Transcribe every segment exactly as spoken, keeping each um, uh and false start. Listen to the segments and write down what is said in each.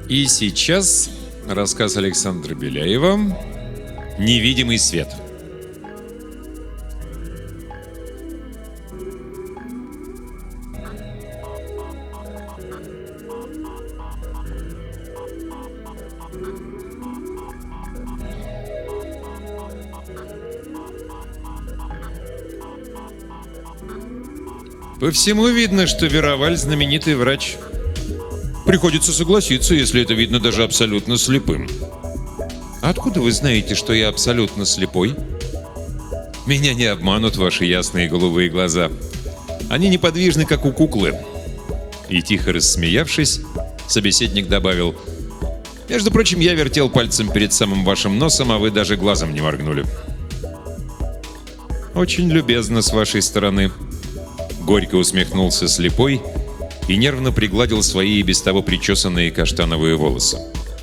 И сейчас рассказ Александра Беляева «Невидимый свет». По всему видно, что Вероваль знаменитый врач. Приходится согласиться, если это видно даже абсолютно слепым. Откуда вы знаете, что я абсолютно слепой? Меня не обманут ваши ясные голубые глаза. Они неподвижны, как у куклы. И тихо рассмеявшись, собеседник добавил: между прочим, я вертел пальцем перед самым вашим носом, а вы даже глазом не моргнули. Очень любезно с вашей стороны. Горько усмехнулся слепой и нервно пригладил свои и без того причесанные каштановые волосы.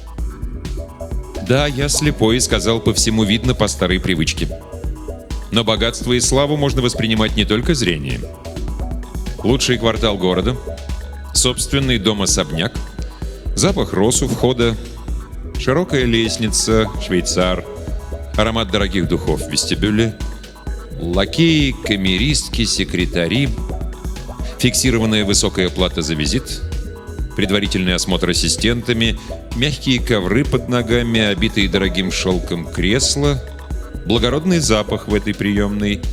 Да, я слепой, сказал, по всему видно по старой привычке. Но богатство и славу можно воспринимать не только зрением. Лучший квартал города, собственный дом-особняк, запах роз у входа, широкая лестница, швейцар, аромат дорогих духов в вестибюле, лакеи, камеристки, секретари, фиксированная высокая плата за визит, предварительный осмотр ассистентами, мягкие ковры под ногами, обитые дорогим шелком кресла, благородный запах в этой приемной.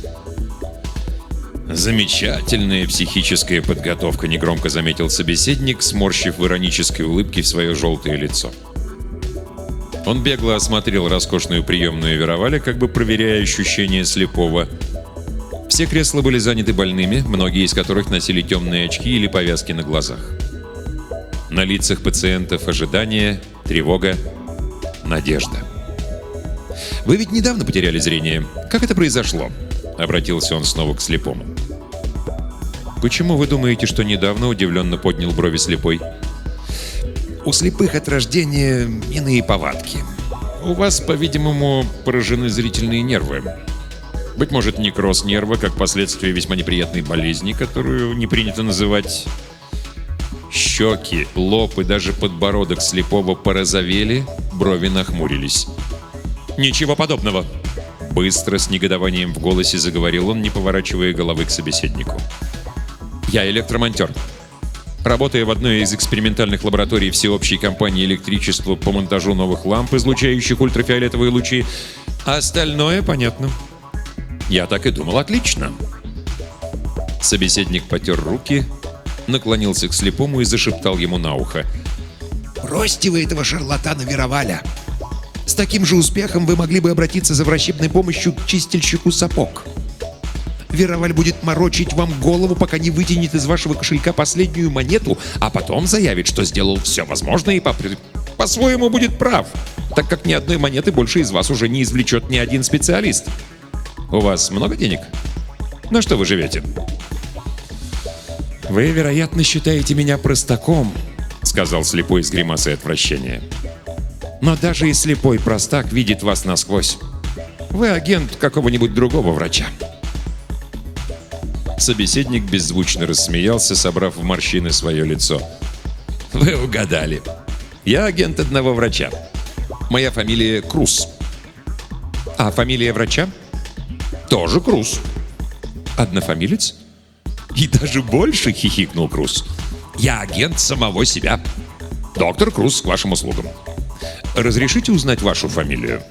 Замечательная психическая подготовка, негромко заметил собеседник, сморщив в иронической улыбке в свое желтое лицо. Он бегло осмотрел роскошную приемную Вероваля, как бы проверяя ощущения слепого. Все кресла были заняты больными, многие из которых носили темные очки или повязки на глазах. На лицах пациентов ожидание, тревога, надежда. «Вы ведь недавно потеряли зрение. Как это произошло?» — обратился он снова к слепому. «Почему вы думаете, что недавно?» — удивленно поднял брови слепой. «У слепых от рождения иные повадки. У вас, по-видимому, поражены зрительные нервы. Быть может, некроз нерва, как последствие весьма неприятной болезни, которую не принято называть...» Щеки, лоб и даже подбородок слепого порозовели, брови нахмурились. «Ничего подобного!» Быстро, с негодованием в голосе заговорил он, не поворачивая головы к собеседнику. «Я электромонтер. Работая в одной из экспериментальных лабораторий всеобщей компании электричества по монтажу новых ламп, излучающих ультрафиолетовые лучи, а остальное понятно». «Я так и думал, отлично!» Собеседник потер руки, наклонился к слепому и зашептал ему на ухо: «Бросьте вы этого шарлатана Вероваля! С таким же успехом вы могли бы обратиться за врачебной помощью к чистильщику сапог. Вероваль будет морочить вам голову, пока не вытянет из вашего кошелька последнюю монету, а потом заявит, что сделал все возможное и по- по-своему будет прав, так как ни одной монеты больше из вас уже не извлечет ни один специалист. У вас много денег? На что вы живете?» «Вы, вероятно, считаете меня простаком», — сказал слепой с гримасой отвращения. «Но даже и слепой простак видит вас насквозь. Вы агент какого-нибудь другого врача». Собеседник беззвучно рассмеялся, собрав в морщины свое лицо. «Вы угадали. Я агент одного врача. Моя фамилия Круз». «А фамилия врача?» «Тоже Круз». «Однофамилец?» «И даже больше», — хихикнул Круз. «Я агент самого себя. Доктор Круз к вашим услугам. Разрешите узнать вашу фамилию?»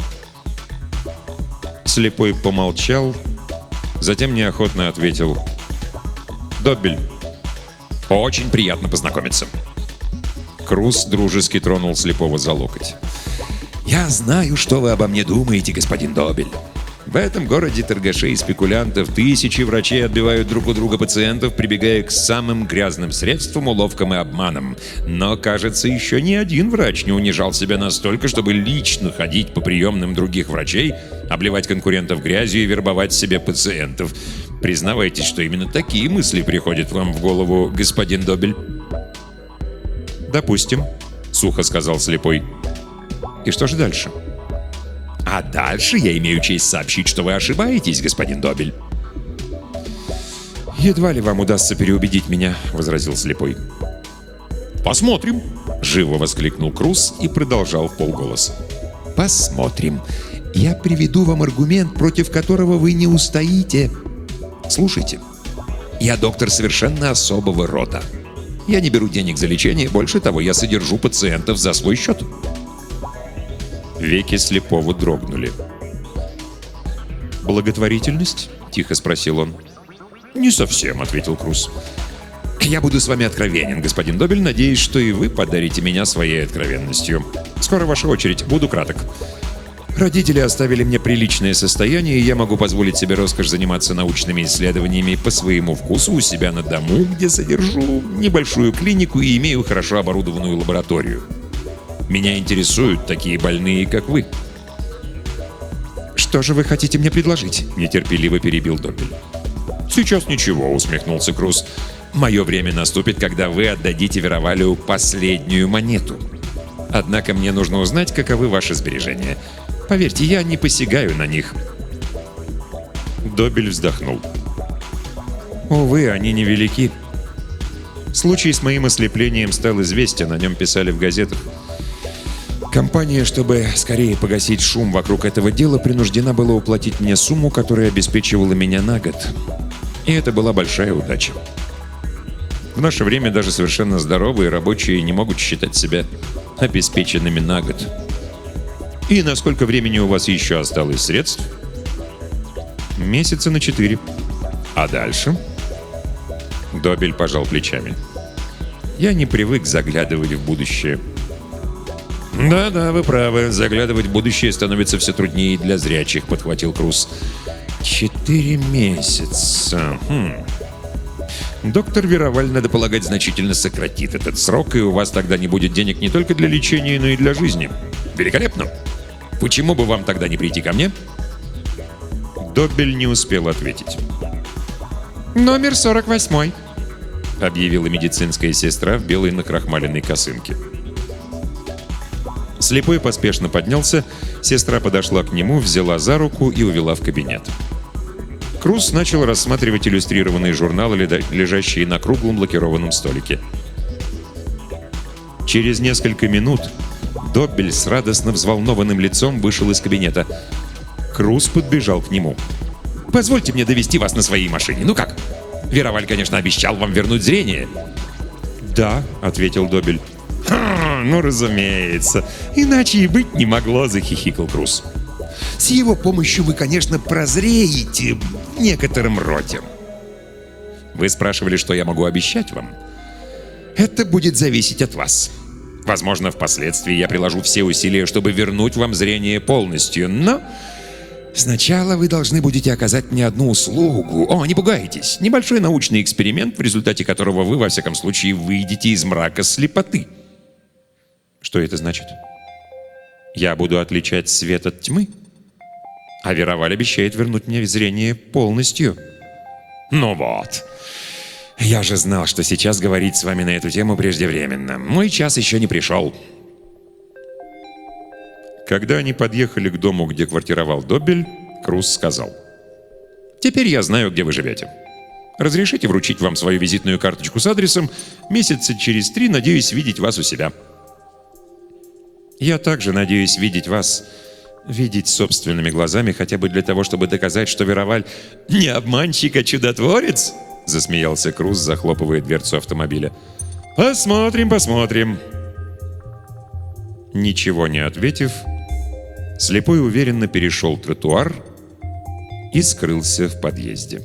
Слепой помолчал, затем неохотно ответил: «Доббель». «Очень приятно познакомиться». Круз дружески тронул слепого за локоть. «Я знаю, что вы обо мне думаете, господин Доббель. В этом городе торгашей и спекулянтов тысячи врачей отбивают друг у друга пациентов, прибегая к самым грязным средствам, уловкам и обманам. Но, кажется, еще ни один врач не унижал себя настолько, чтобы лично ходить по приемным других врачей, обливать конкурентов грязью и вербовать себе пациентов. Признавайтесь, что именно такие мысли приходят вам в голову, господин Доббель». «Допустим», — сухо сказал слепой. «И что же дальше?» «А дальше я имею честь сообщить, что вы ошибаетесь, господин Доббель». «Едва ли вам удастся переубедить меня», — возразил слепой. «Посмотрим!» — живо воскликнул Круз и продолжал вполголоса. «Посмотрим. Я приведу вам аргумент, против которого вы не устоите. Слушайте, я доктор совершенно особого рода. Я не беру денег за лечение, больше того, я содержу пациентов за свой счет». Веки слепого дрогнули. «Благотворительность?» — тихо спросил он. «Не совсем», — ответил Круз. «Я буду с вами откровенен, господин Добель. Надеюсь, что и вы подарите меня своей откровенностью. Скоро ваша очередь. Буду краток. Родители оставили мне приличное состояние, и я могу позволить себе роскошь заниматься научными исследованиями по своему вкусу у себя на дому, где содержу небольшую клинику и имею хорошо оборудованную лабораторию. Меня интересуют такие больные, как вы». «Что же вы хотите мне предложить?» — нетерпеливо перебил Добель. «Сейчас ничего», — усмехнулся Круз. «Мое время наступит, когда вы отдадите Веровалю последнюю монету. Однако мне нужно узнать, каковы ваши сбережения. Поверьте, я не посягаю на них». Добель вздохнул. «Увы, они невелики. Случай с моим ослеплением стал известен, о нем писали в газетах. Компания, чтобы скорее погасить шум вокруг этого дела, принуждена была уплатить мне сумму, которая обеспечивала меня на год. И это была большая удача. В наше время даже совершенно здоровые рабочие не могут считать себя обеспеченными на год. И на сколько времени у вас еще осталось средств?» «Месяца на четыре. А дальше?» Добель пожал плечами. «Я не привык заглядывать в будущее». «Да-да, вы правы. Заглядывать в будущее становится все труднее для зрячих», — подхватил Круз. «Четыре месяца. Хм. Доктор Вероваль, надо полагать, значительно сократит этот срок, и у вас тогда не будет денег не только для лечения, но и для жизни. Великолепно! Почему бы вам тогда не прийти ко мне?» Добель не успел ответить. «Номер сорок восемь», — объявила медицинская сестра в белой накрахмаленной косынке. Слепой поспешно поднялся, сестра подошла к нему, взяла за руку и увела в кабинет. Круз начал рассматривать иллюстрированные журналы, лежащие на круглом лакированном столике. Через несколько минут Добель с радостно взволнованным лицом вышел из кабинета. Круз подбежал к нему. «Позвольте мне довезти вас на своей машине. Ну как? Вероваль, конечно, обещал вам вернуть зрение». «Да», — ответил Добель. «Ха, ну, разумеется. Иначе и быть не могло», — захихикал Круз. «С его помощью вы, конечно, прозреете в некотором роде». «Вы спрашивали, что я могу обещать вам?» «Это будет зависеть от вас. Возможно, впоследствии я приложу все усилия, чтобы вернуть вам зрение полностью, но сначала вы должны будете оказать мне одну услугу. О, не пугайтесь. Небольшой научный эксперимент, в результате которого вы, во всяком случае, выйдете из мрака слепоты». «Что это значит?» «Я буду отличать свет от тьмы, а Вероваль обещает вернуть мне зрение полностью». «Ну вот. Я же знал, что сейчас говорить с вами на эту тему преждевременно. Мой час еще не пришел». Когда они подъехали к дому, где квартировал Добель, Круз сказал: «Теперь я знаю, где вы живете. Разрешите вручить вам свою визитную карточку с адресом. Месяца через три надеюсь видеть вас у себя». «Я также надеюсь видеть вас, видеть собственными глазами, хотя бы для того, чтобы доказать, что Вероваль не обманщик, а чудотворец», — засмеялся Круз, захлопывая дверцу автомобиля. «Посмотрим, посмотрим». Ничего не ответив, слепой уверенно перешел тротуар и скрылся в подъезде.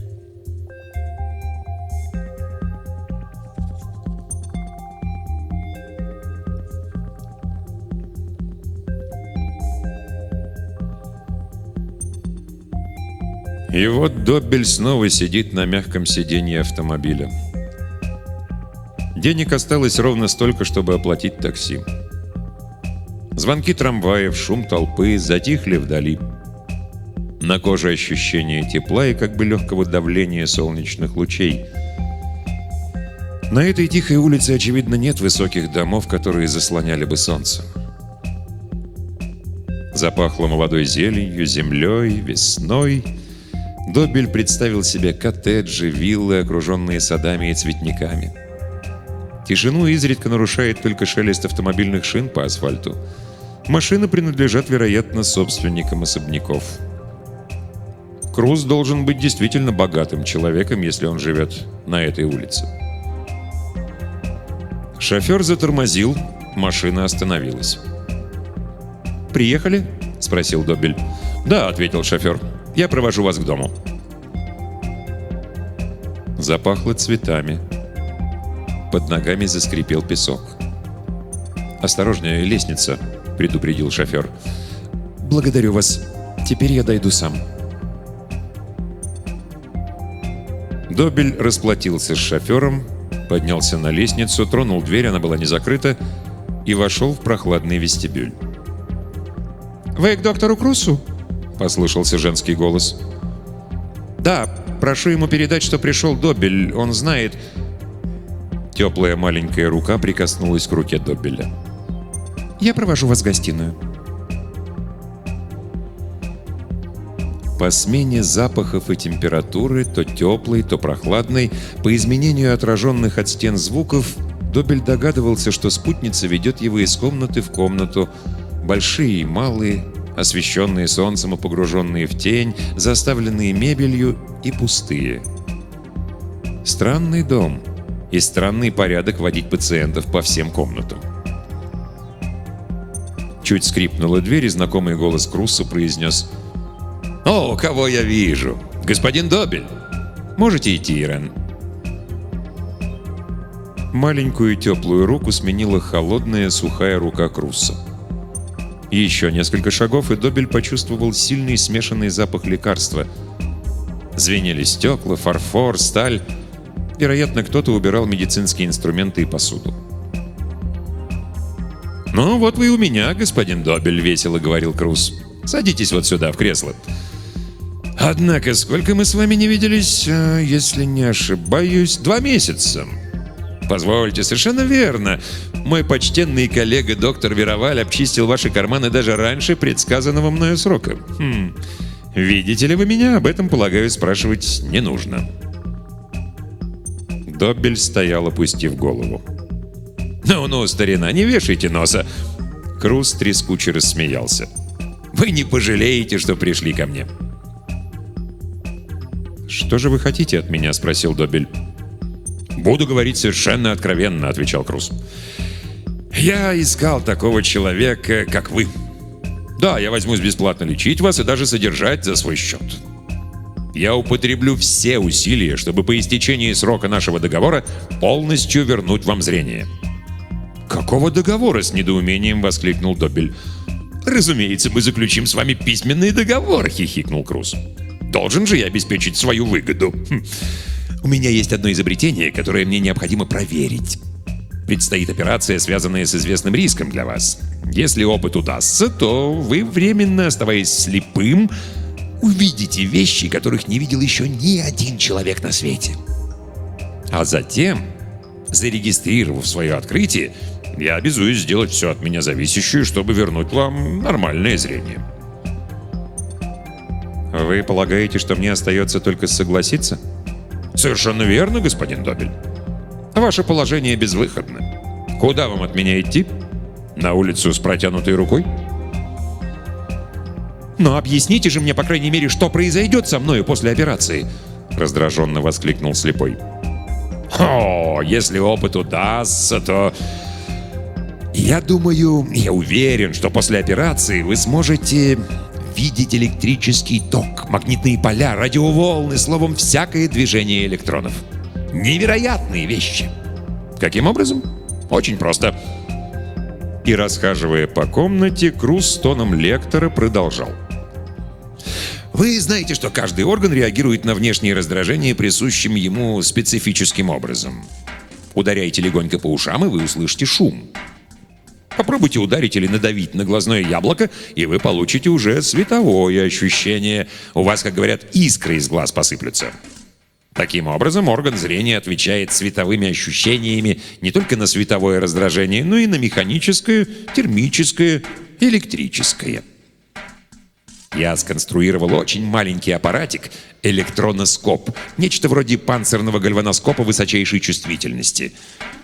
И вот Добель снова сидит на мягком сиденье автомобиля. Денег осталось ровно столько, чтобы оплатить такси. Звонки трамваев, шум толпы затихли вдали. На коже ощущение тепла и как бы легкого давления солнечных лучей. На этой тихой улице, очевидно, нет высоких домов, которые заслоняли бы солнце. Запахло молодой зеленью, землей, весной. Добель представил себе коттеджи, виллы, окруженные садами и цветниками. Тишину изредка нарушает только шелест автомобильных шин по асфальту. Машины принадлежат, вероятно, собственникам особняков. Круз должен быть действительно богатым человеком, если он живет на этой улице. Шофер затормозил, машина остановилась. «Приехали?» — спросил Добель. «Да», — ответил шофер. «Я провожу вас к дому». Запахло цветами. Под ногами заскрипел песок. «Осторожнее, лестница», — предупредил шофер. «Благодарю вас. Теперь я дойду сам». Добель расплатился с шофером, поднялся на лестницу, тронул дверь, она была не закрыта, и вошел в прохладный вестибюль. «Вы к доктору Крусу?» — послышался женский голос. «Да, прошу ему передать, что пришел Добель, он знает...» Теплая маленькая рука прикоснулась к руке Добеля. «Я провожу вас в гостиную». По смене запахов и температуры, то теплой, то прохладной, по изменению отраженных от стен звуков, Добель догадывался, что спутница ведет его из комнаты в комнату, большие и малые, освещенные солнцем и погруженные в тень, заставленные мебелью и пустые. Странный дом и странный порядок водить пациентов по всем комнатам. Чуть скрипнула дверь, и знакомый голос Крусса произнес: «О, кого я вижу! Господин Добель! Можете идти, Ирен?» Маленькую теплую руку сменила холодная сухая рука Крусса. Еще несколько шагов, и Добель почувствовал сильный смешанный запах лекарства. Звенели стекла, фарфор, сталь. Вероятно, кто-то убирал медицинские инструменты и посуду. «Ну, вот вы и у меня, господин Добель», — весело говорил Крусс. «Садитесь вот сюда, в кресло. Однако, сколько мы с вами не виделись, если не ошибаюсь, два месяца. Позвольте, совершенно верно. Мой почтенный коллега доктор Вероваль обчистил ваши карманы даже раньше предсказанного мною срока. Хм. Видите ли вы меня? Об этом, полагаю, спрашивать не нужно». Добель стоял, опустив голову. «Ну-ну, старина, не вешайте носа!» Крусс трескуче рассмеялся. «Вы не пожалеете, что пришли ко мне». «Что же вы хотите от меня?» — спросил Добель. «Буду говорить совершенно откровенно», — отвечал Крусс. «Я искал такого человека, как вы. Да, я возьмусь бесплатно лечить вас и даже содержать за свой счет. Я употреблю все усилия, чтобы по истечении срока нашего договора полностью вернуть вам зрение». «Какого договора?» — с недоумением воскликнул Добель. «Разумеется, мы заключим с вами письменный договор», — хихикнул Крусс. «Должен же я обеспечить свою выгоду. Хм. У меня есть одно изобретение, которое мне необходимо проверить. Предстоит операция, связанная с известным риском для вас. Если опыт удастся, то вы, временно оставаясь слепым, увидите вещи, которых не видел еще ни один человек на свете. А затем, зарегистрировав свое открытие, я обязуюсь сделать все от меня зависящее, чтобы вернуть вам нормальное зрение». «Вы полагаете, что мне остается только согласиться?» «Совершенно верно, господин Добель. Ваше положение безвыходно. Куда вам от меня идти? На улицу с протянутой рукой?» «Но объясните же мне, по крайней мере, что произойдет со мною после операции!» Раздраженно воскликнул слепой. «О, если опыт удастся, то... Я думаю, я уверен, что после операции вы сможете видеть электрический ток, магнитные поля, радиоволны, словом, всякое движение электронов. Невероятные вещи. Каким образом? Очень просто». И, расхаживая по комнате, Крусс с тоном лектора продолжал. «Вы знаете, что каждый орган реагирует на внешние раздражения присущим ему специфическим образом. Ударяйте легонько по ушам, и вы услышите шум. Попробуйте ударить или надавить на глазное яблоко, и вы получите уже световое ощущение. У вас, как говорят, искры из глаз посыплются. Таким образом, орган зрения отвечает световыми ощущениями не только на световое раздражение, но и на механическое, термическое, электрическое. Я сконструировал очень маленький аппаратик, электроноскоп, нечто вроде панцирного гальваноскопа высочайшей чувствительности.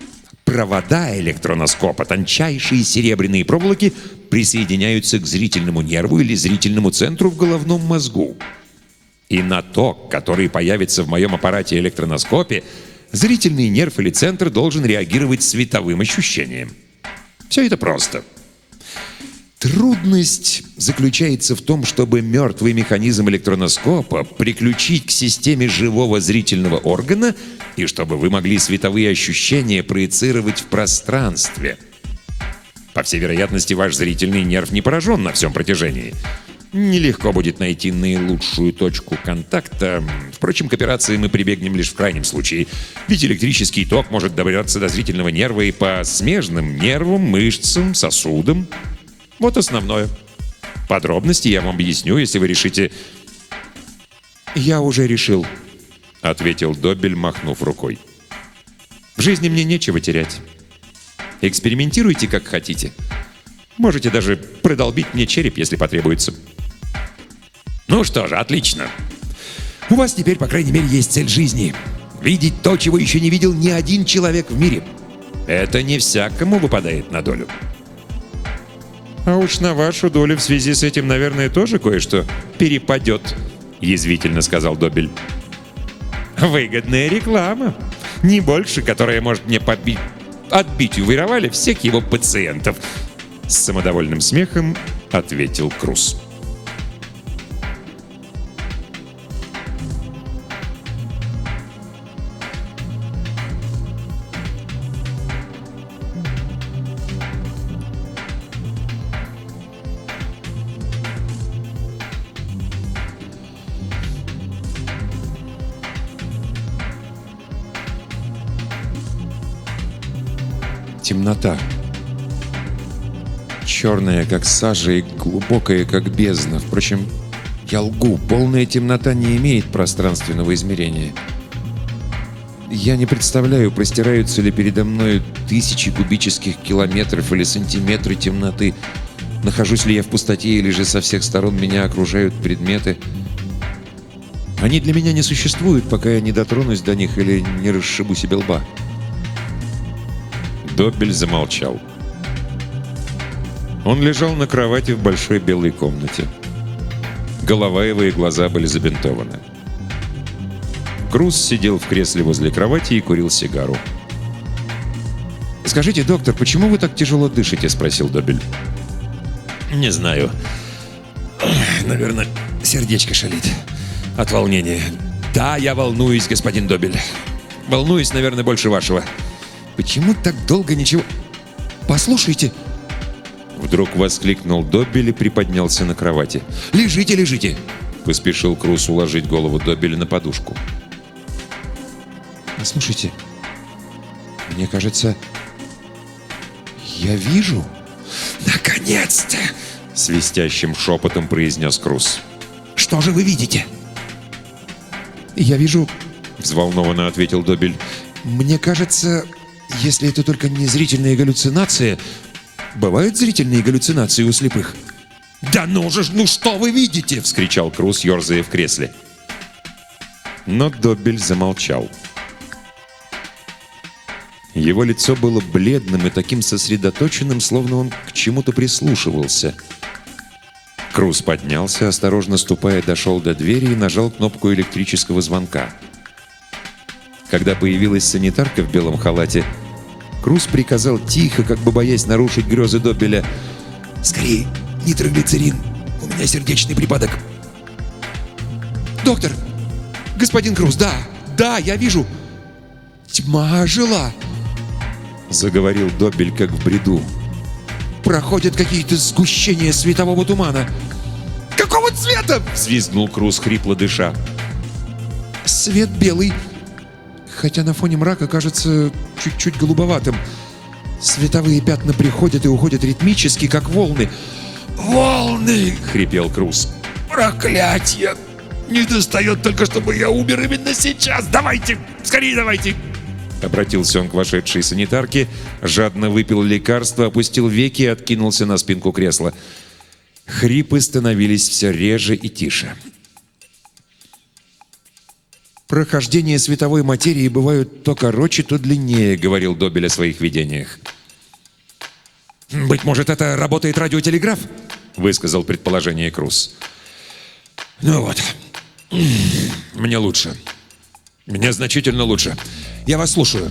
Провода электроноскопа, тончайшие серебряные проволоки, присоединяются к зрительному нерву или зрительному центру в головном мозгу. И на ток, который появится в моем аппарате электроноскопе, зрительный нерв или центр должен реагировать световым ощущением. Все это просто. Трудность заключается в том, чтобы мертвый механизм электроноскопа приключить к системе живого зрительного органа и чтобы вы могли световые ощущения проецировать в пространстве. По всей вероятности, ваш зрительный нерв не поражен на всем протяжении. Нелегко будет найти наилучшую точку контакта. Впрочем, к операции мы прибегнем лишь в крайнем случае. Ведь электрический ток может добраться до зрительного нерва и по смежным нервам, мышцам, сосудам. Вот основное. Подробности я вам объясню, если вы решите... «Я уже решил», — ответил Доббель, махнув рукой. «В жизни мне нечего терять. Экспериментируйте, как хотите. Можете даже продолбить мне череп, если потребуется». «Ну что же, отлично. У вас теперь, по крайней мере, есть цель жизни. Видеть то, чего еще не видел ни один человек в мире. Это не всякому выпадает на долю». «А уж на вашу долю в связи с этим, наверное, тоже кое-что перепадет», — язвительно сказал Доббель. «Выгодная реклама. Не больше, которая может мне побить, отбить у Вироваля всех его пациентов», — с самодовольным смехом ответил Круз. Темнота. Черная, как сажа, и глубокая, как бездна. Впрочем, я лгу. Полная темнота не имеет пространственного измерения. Я не представляю, простираются ли передо мной тысячи кубических километров или сантиметры темноты. Нахожусь ли я в пустоте, или же со всех сторон меня окружают предметы. Они для меня не существуют, пока я не дотронусь до них или не расшибу себе лба. Доббель замолчал. Он лежал на кровати в большой белой комнате. Голова его и глаза были забинтованы. Круз сидел в кресле возле кровати и курил сигару. «Скажите, доктор, почему вы так тяжело дышите?» — спросил Доббель. «Не знаю. Наверное, сердечко шалит от волнения. Да, я волнуюсь, господин Доббель. Волнуюсь, наверное, больше вашего. Почему так долго ничего... Послушайте!» Вдруг воскликнул Доббель и приподнялся на кровати. «Лежите, лежите!» — поспешил Круз уложить голову Доббеля на подушку. «Послушайте, мне кажется, я вижу...» «Наконец-то!» — свистящим шепотом произнес Круз. «Что же вы видите?» «Я вижу...» — взволнованно ответил Доббель. «Мне кажется, если это только не зрительная галлюцинация... Бывают зрительные галлюцинации у слепых?» «Да ну же, ну что вы видите?» — вскричал Круз, ерзая в кресле. Но Доббель замолчал. Его лицо было бледным и таким сосредоточенным, словно он к чему-то прислушивался. Круз поднялся, осторожно ступая, дошел до двери и нажал кнопку электрического звонка. Когда появилась санитарка в белом халате, Круз приказал тихо, как бы боясь нарушить грезы Доббеля: «Скорее, нитроглицерин. У меня сердечный припадок». «Доктор! Господин Круз, да, да, я вижу! Тьма ожила!» Заговорил Доббель, как в бреду. «Проходят какие-то сгущения светового тумана». «Какого цвета?» — взвизгнул Круз, хрипло дыша. «Свет белый, хотя на фоне мрака кажется чуть-чуть голубоватым. Световые пятна приходят и уходят ритмически, как волны». «Волны!» — хрипел Круз. «Проклятье! Не достает только, чтобы я умер именно сейчас! Давайте! Скорее давайте!» Обратился он к вошедшей санитарке, жадно выпил лекарство, опустил веки и откинулся на спинку кресла. Хрипы становились все реже и тише. Прохождение световой материи бывают то короче, то длиннее, говорил Добель о своих видениях. «Быть может, это работает радиотелеграф?» — высказал предположение Круз. «Ну вот. Мне лучше. Мне значительно лучше. Я вас слушаю».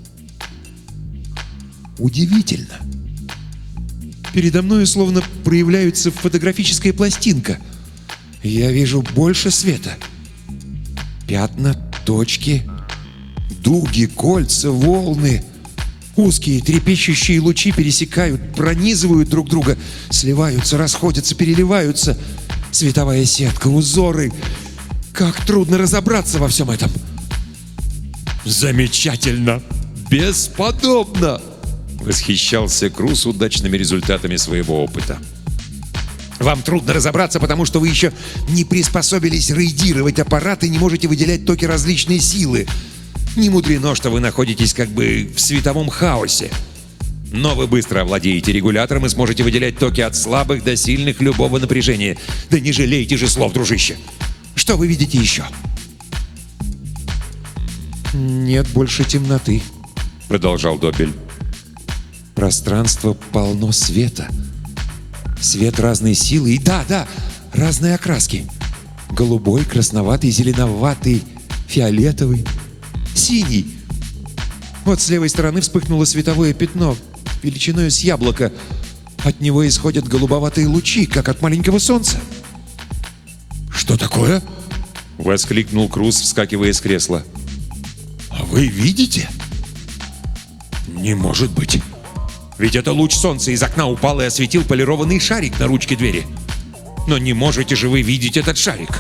Удивительно. Передо мной словно проявляется фотографическая пластинка. Я вижу больше света. Пятна, точки, дуги, кольца, волны. Узкие трепещущие лучи пересекают, пронизывают друг друга, сливаются, расходятся, переливаются. Световая сетка, узоры. Как трудно разобраться во всем этом. «Замечательно! Бесподобно!» Восхищался Круз удачными результатами своего опыта. Вам трудно разобраться, потому что вы еще не приспособились рейдировать аппарат и не можете выделять токи различной силы. Не мудрено, что вы находитесь как бы в световом хаосе. Но вы быстро овладеете регулятором и сможете выделять токи от слабых до сильных любого напряжения. Да не жалейте же слов, дружище. Что вы видите еще? Нет больше темноты, продолжал Добель. Пространство полно света. Свет разной силы и, да, да, разные окраски. Голубой, красноватый, зеленоватый, фиолетовый, синий. Вот с левой стороны вспыхнуло световое пятно величиной с яблоко. От него исходят голубоватые лучи, как от маленького солнца. «Что такое?» — воскликнул Круз, вскакивая с кресла. «А вы видите?» «Не может быть! Ведь это луч солнца из окна упал и осветил полированный шарик на ручке двери. Но не можете же вы видеть этот шарик?»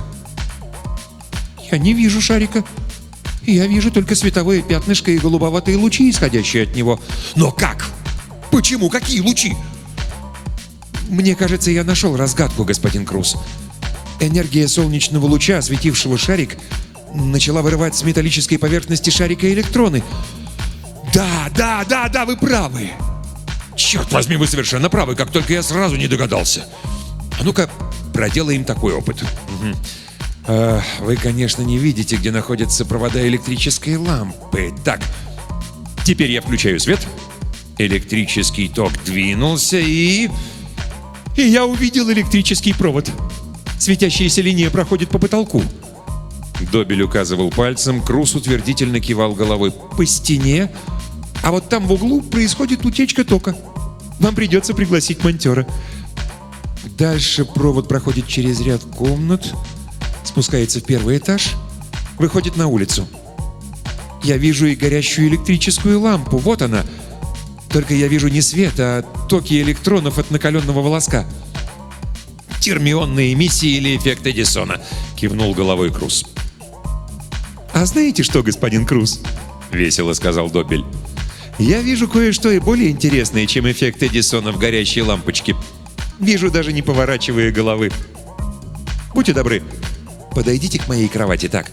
Я не вижу шарика. Я вижу только световое пятнышко и голубоватые лучи, исходящие от него. «Но как? Почему? Какие лучи?» Мне кажется, я нашел разгадку, господин Круз. Энергия солнечного луча, осветившего шарик, начала вырывать с металлической поверхности шарика электроны. «Да, да, да, да, вы правы! Черт возьми, вы совершенно правы, как только я сразу не догадался. А ну-ка, проделаем такой опыт». Угу. А, вы, конечно, не видите, где находятся провода электрической лампы. Так, теперь я включаю свет. Электрический ток двинулся и... И я увидел электрический провод. Светящаяся линия проходит по потолку. Добель указывал пальцем, Круз утвердительно кивал головой. По стене. А вот там в углу происходит утечка тока. Вам придется пригласить монтера. Дальше провод проходит через ряд комнат, спускается в первый этаж, выходит на улицу. Я вижу и горящую электрическую лампу. Вот она. Только я вижу не свет, а токи электронов от накаленного волоска. «Термионные эмиссии или эффект Эдисона», — кивнул головой Круз. «А знаете что, господин Круз?» — весело сказал Добель. «Я вижу кое-что и более интересное, чем эффект Эдисона в горящей лампочке. Вижу, даже не поворачивая головы. Будьте добры, подойдите к моей кровати так.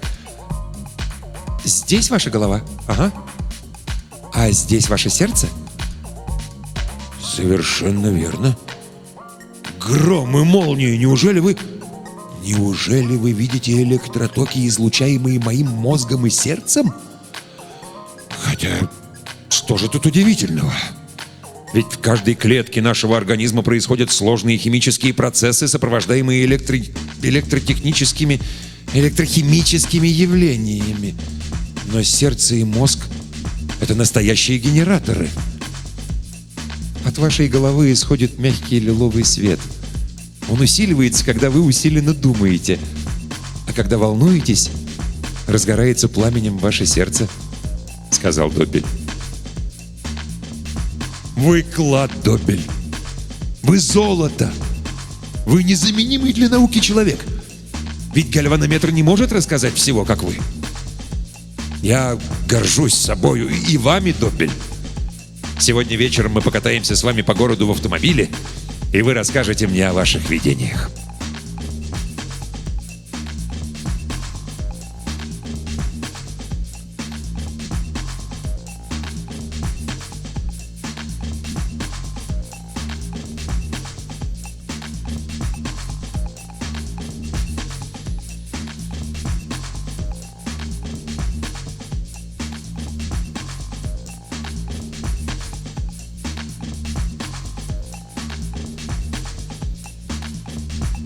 Здесь ваша голова? Ага. А здесь ваше сердце?» «Совершенно верно. Гром и молния, неужели вы... Неужели вы видите электротоки, излучаемые моим мозгом и сердцем? Хотя, что же тут удивительного? Ведь в каждой клетке нашего организма происходят сложные химические процессы, сопровождаемые электро... электротехническими, электрохимическими явлениями. Но сердце и мозг — это настоящие генераторы. От вашей головы исходит мягкий лиловый свет. Он усиливается, когда вы усиленно думаете. А когда волнуетесь, разгорается пламенем ваше сердце, — сказал Добель. Вы клад, Добель. Вы золото. Вы незаменимый для науки человек. Ведь гальванометр не может рассказать всего, как вы. Я горжусь собою и вами, Добель. Сегодня вечером мы покатаемся с вами по городу в автомобиле, и вы расскажете мне о ваших видениях.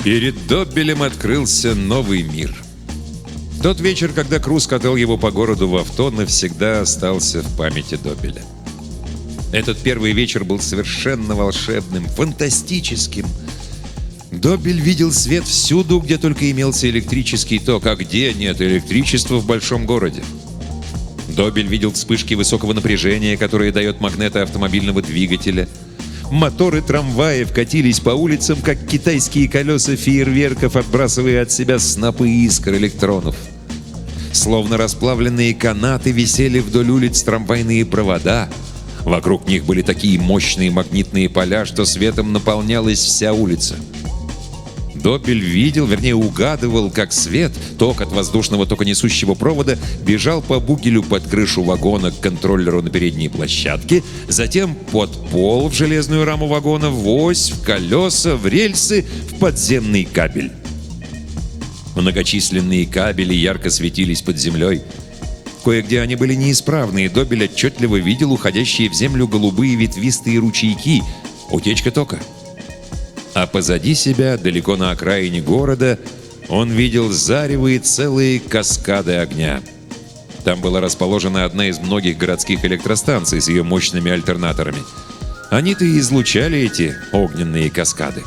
Перед Доббелем открылся новый мир. Тот вечер, когда Круз катал его по городу в авто, навсегда остался в памяти Доббеля. Этот первый вечер был совершенно волшебным, фантастическим. Доббель видел свет всюду, где только имелся электрический ток, а где нет электричества в большом городе. Доббель видел вспышки высокого напряжения, которые дает магнето автомобильного двигателя. Моторы трамваев катились по улицам, как китайские колеса фейерверков, отбрасывая от себя снопы искр электронов. Словно расплавленные канаты висели вдоль улиц трамвайные провода. Вокруг них были такие мощные магнитные поля, что светом наполнялась вся улица. Доббель видел, вернее угадывал, как свет, ток от воздушного токонесущего провода, бежал по бугелю под крышу вагона к контроллеру на передней площадке, затем под пол в железную раму вагона, в ось, в колеса, в рельсы, в подземный кабель. Многочисленные кабели ярко светились под землей. Кое-где они были неисправны, и Доббель отчетливо видел уходящие в землю голубые ветвистые ручейки. Утечка тока. А позади себя, далеко на окраине города, он видел зарево и целые каскады огня. Там была расположена одна из многих городских электростанций с ее мощными альтернаторами. Они-то и излучали эти огненные каскады.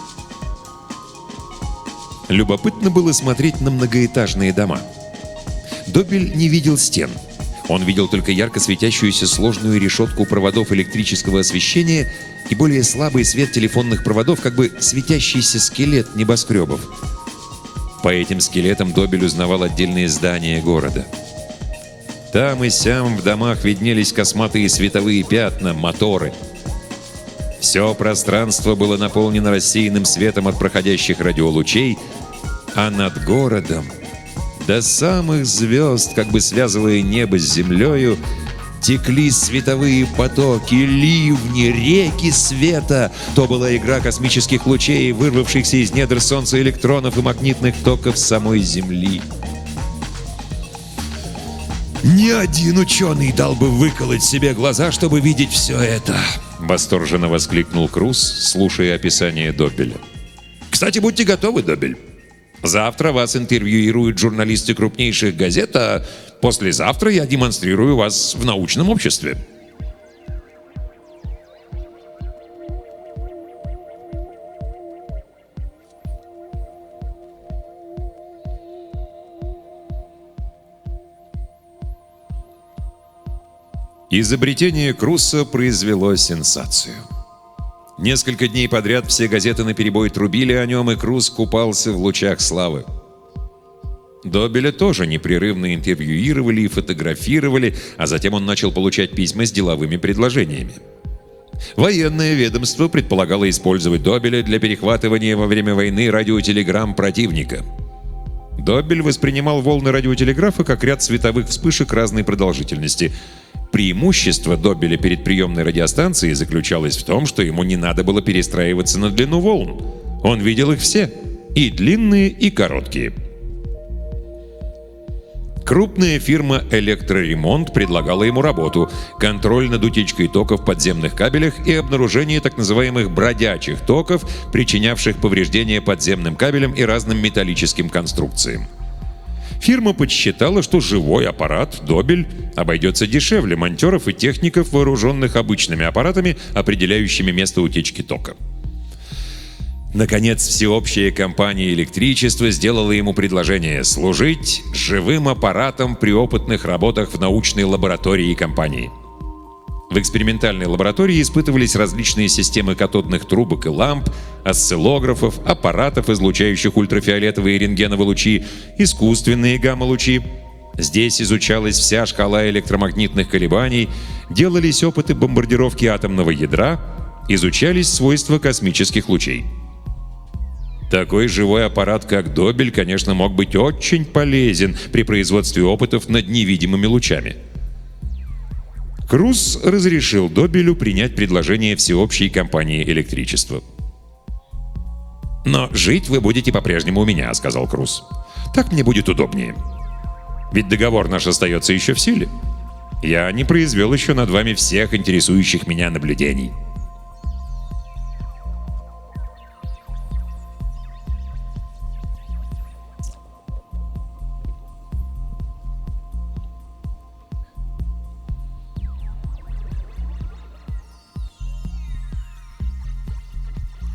Любопытно было смотреть на многоэтажные дома. Доббель не видел стен. Он видел только ярко светящуюся сложную решетку проводов электрического освещения и более слабый свет телефонных проводов, как бы светящийся скелет небоскребов. По этим скелетам Доббель узнавал отдельные здания города. Там и сям в домах виднелись косматые световые пятна, моторы. Все пространство было наполнено рассеянным светом от проходящих радиолучей, а над городом, до самых звезд, как бы связывая небо с землею, текли световые потоки, ливни, реки света. То была игра космических лучей, вырвавшихся из недр Солнца электронов и магнитных токов самой Земли. Ни один ученый дал бы выколоть себе глаза, чтобы видеть все это. Восторженно воскликнул Круз, слушая описание Доббеля. Кстати, будьте готовы, Доббель. Завтра вас интервьюируют журналисты крупнейших газет, а послезавтра я демонстрирую вас в научном обществе. Изобретение Круза произвело сенсацию. Несколько дней подряд все газеты наперебой трубили о нем, и Круз купался в лучах славы. Доббеля тоже непрерывно интервьюировали и фотографировали, а затем он начал получать письма с деловыми предложениями. Военное ведомство предполагало использовать Доббеля для перехватывания во время войны радиотелеграмм противника. Доббель воспринимал волны радиотелеграфа как ряд световых вспышек разной продолжительности. Преимущество Доббеля перед приемной радиостанцией заключалось в том, что ему не надо было перестраиваться на длину волн. Он видел их все, и длинные, и короткие. Крупная фирма «Электроремонт» предлагала ему работу, контроль над утечкой тока в подземных кабелях и обнаружение так называемых бродячих токов, причинявших повреждения подземным кабелям и разным металлическим конструкциям. Фирма подсчитала, что живой аппарат «Доббель» обойдется дешевле монтёров и техников, вооруженных обычными аппаратами, определяющими место утечки тока. Наконец, всеобщая компания электричества сделала ему предложение служить живым аппаратом при опытных работах в научной лаборатории компании. В экспериментальной лаборатории испытывались различные системы катодных трубок и ламп, осциллографов, аппаратов, излучающих ультрафиолетовые и рентгеновые лучи, искусственные гамма-лучи. Здесь изучалась вся шкала электромагнитных колебаний, делались опыты бомбардировки атомного ядра, изучались свойства космических лучей. Такой живой аппарат, как Доббель, конечно, мог быть очень полезен при производстве опытов над невидимыми лучами. Круз разрешил Доббелю принять предложение всеобщей компании электричества. «Но жить вы будете по-прежнему у меня», — сказал Круз. «Так мне будет удобнее. Ведь договор наш остается еще в силе. Я не произвел еще над вами всех интересующих меня наблюдений».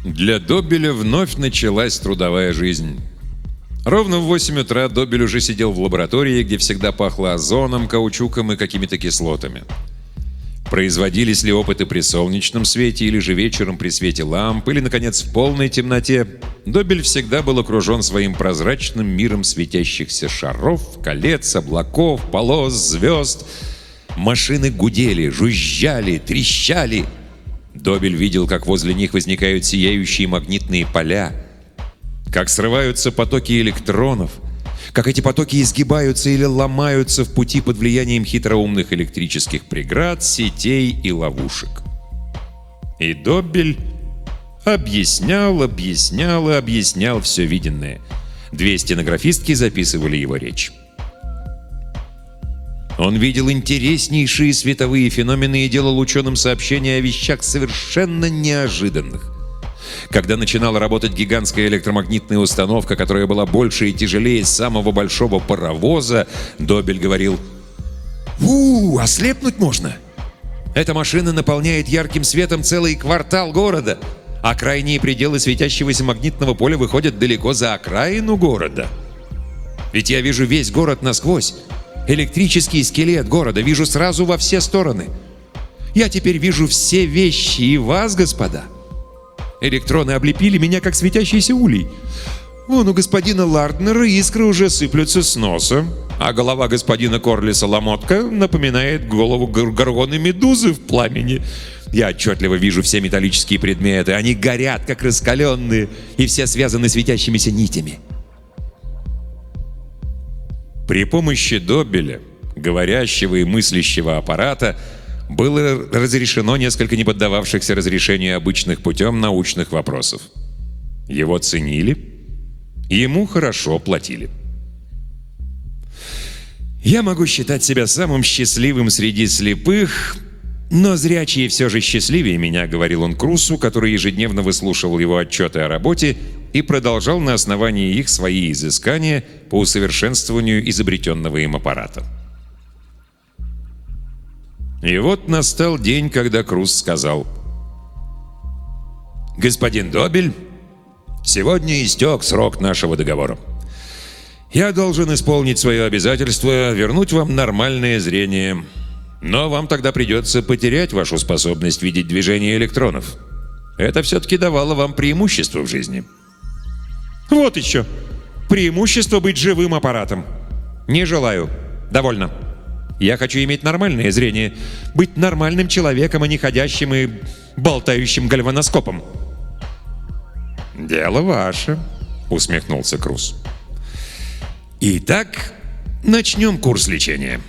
Для Добеля вновь началась трудовая жизнь. Ровно в восемь утра Добель уже сидел в лаборатории, где всегда пахло озоном, каучуком и какими-то кислотами. Производились ли опыты при солнечном свете или же вечером при свете ламп, или, наконец, в полной темноте, Добель всегда был окружен своим прозрачным миром светящихся шаров, колец, облаков, полос, звезд. Машины гудели, жужжали, трещали. Добель видел, как возле них возникают сияющие магнитные поля, как срываются потоки электронов, как эти потоки изгибаются или ломаются в пути под влиянием хитроумных электрических преград, сетей и ловушек. И Добель объяснял, объяснял и объяснял все виденное. Две стенографистки записывали его речь. Он видел интереснейшие световые феномены и делал ученым сообщения о вещах совершенно неожиданных. Когда начинала работать гигантская электромагнитная установка, которая была больше и тяжелее самого большого паровоза, Добель говорил: «У, ослепнуть можно! Эта машина наполняет ярким светом целый квартал города, а крайние пределы светящегося магнитного поля выходят далеко за окраину города. Ведь я вижу весь город насквозь. Электрический скелет города вижу сразу во все стороны. Я теперь вижу все вещи и вас, господа. Электроны облепили меня, как светящийся улей. Вон у господина Ларднера искры уже сыплются с носа, а голова господина Корлиса Ломотка напоминает голову гор- горгоны Медузы в пламени. Я отчетливо вижу все металлические предметы. Они горят, как раскаленные, и все связаны светящимися нитями». При помощи Добеля, говорящего и мыслящего аппарата, было разрешено несколько не поддававшихся разрешению обычных путем научных вопросов. Его ценили, и ему хорошо платили. «Я могу считать себя самым счастливым среди слепых, но зрячие все же счастливее меня», — говорил он Круссу, который ежедневно выслушивал его отчеты о работе и продолжал на основании их свои изыскания по усовершенствованию изобретенного им аппарата. И вот настал день, когда Крусс сказал: «Господин Добель, сегодня истек срок нашего договора. Я должен исполнить свое обязательство, вернуть вам нормальное зрение, но вам тогда придется потерять вашу способность видеть движение электронов. Это все-таки давало вам преимущество в жизни». «Вот еще! Преимущество быть живым аппаратом. Не желаю. Довольно. Я хочу иметь нормальное зрение, быть нормальным человеком, а не ходящим и болтающим гальваноскопом». «Дело ваше», — усмехнулся Крусс. «Итак, начнем курс лечения».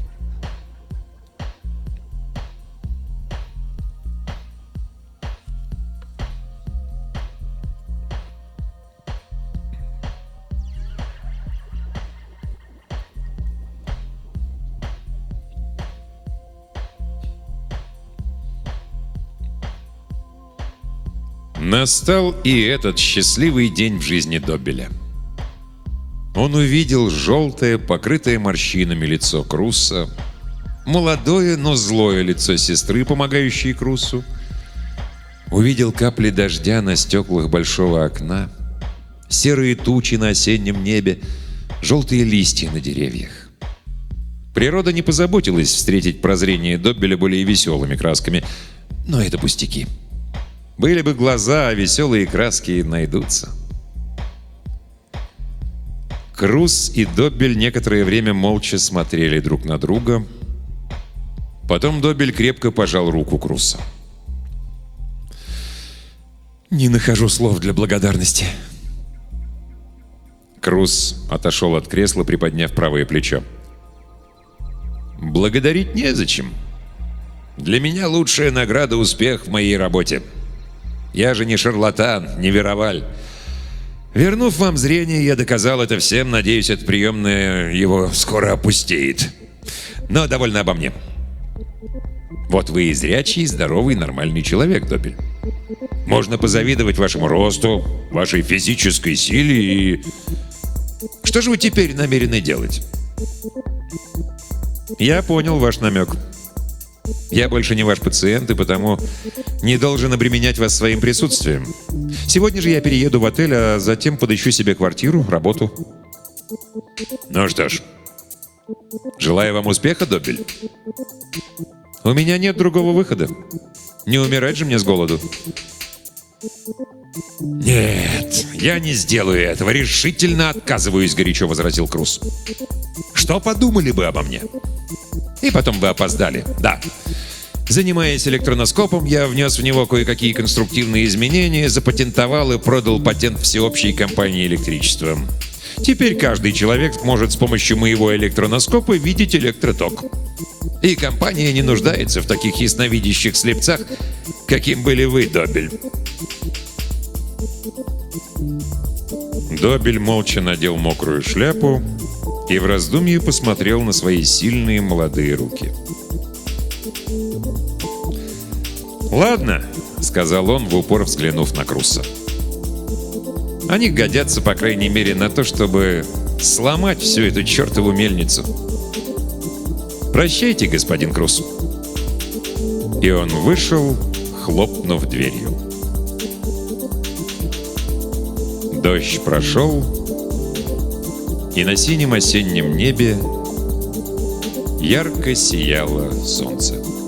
Настал и этот счастливый день в жизни Добеля. Он увидел желтое, покрытое морщинами лицо Крусса, молодое, но злое лицо сестры, помогающей Круссу. Увидел капли дождя на стеклах большого окна, серые тучи на осеннем небе, желтые листья на деревьях. Природа не позаботилась встретить прозрение Добеля более веселыми красками, но это пустяки. Были бы глаза, а веселые краски найдутся. Крусс и Добель некоторое время молча смотрели друг на друга. Потом Добель крепко пожал руку Крусса. «Не нахожу слов для благодарности». Крусс отошел от кресла, приподняв правое плечо. «Благодарить незачем. Для меня лучшая награда — успех в моей работе. Я же не шарлатан, не вероваль. Вернув вам зрение, я доказал это всем. Надеюсь, это приемное его скоро опустеет. Но довольно обо мне. Вот вы и зрячий, здоровый, нормальный человек, Добель. Можно позавидовать вашему росту, вашей физической силе и... Что же вы теперь намерены делать?» «Я понял ваш намек. Я больше не ваш пациент, и потому не должен обременять вас своим присутствием. Сегодня же я перееду в отель, а затем подыщу себе квартиру, работу. Ну что ж, Желаю вам успеха, Добель. У меня нет другого выхода. Не умирать же мне с голоду. нет, я не сделаю этого, решительно отказываюсь, горячо возразил Круз. Что подумали бы обо мне? И потом вы опоздали. Да. Занимаясь электроноскопом, я внес в него кое-какие конструктивные изменения, запатентовал и продал патент всеобщей компании электричества. Теперь каждый человек может с помощью моего электроноскопа видеть электроток. И компания не нуждается в таких ясновидящих слепцах, каким были вы, Добель. Добель молча надел мокрую шляпу и в раздумье посмотрел на свои сильные молодые руки. «Ладно», — сказал он, в упор взглянув на Круза. «Они годятся, по крайней мере, на то, чтобы сломать всю эту чертову мельницу. Прощайте, господин Круз». И он вышел, хлопнув дверью. Дождь прошел, и на синем осеннем небе ярко сияло солнце.